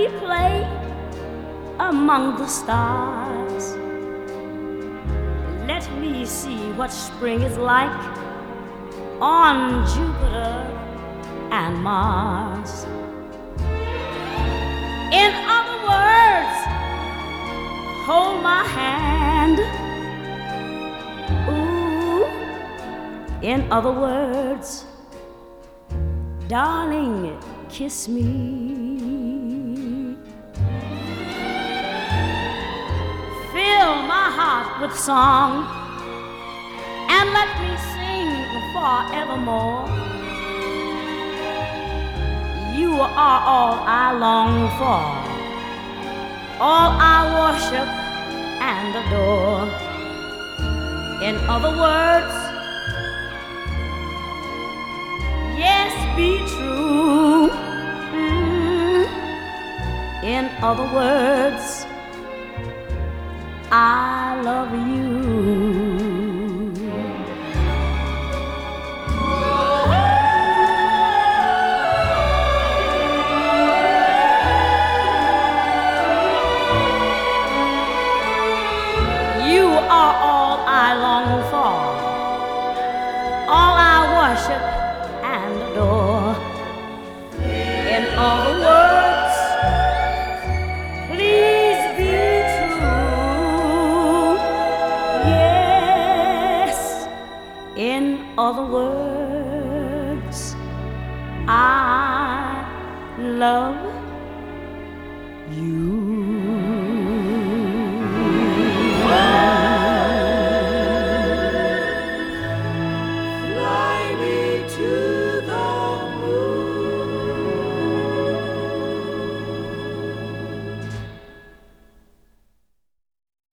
me play among the stars. Let me see what spring is like on Jupiter and Mars. In other words, hold my hand. Ooh, in other words, darling, kiss me. Fill my heart with song and let me sing forevermore. You are all I long for, all I worship and adore. In other words, yes, be true. In other words, I love you. You are all I long for, all I worship and adore. In other words, please be true. Yes, in other words, I love you.